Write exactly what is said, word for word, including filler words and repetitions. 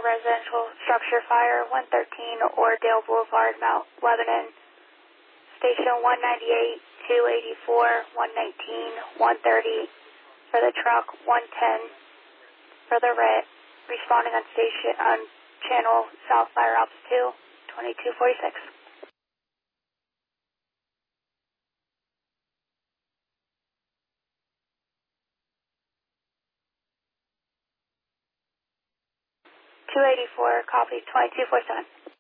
residential structure fire, one thirteen Oradale Boulevard, Mount Lebanon. Station one ninety-eight, two eighty-four, one nineteen, one thirty. For the truck, one ten. For the R I T, responding on station on channel South Fire Ops two, twenty-two forty-six. two eighty-four, copy, twenty-two forty-seven.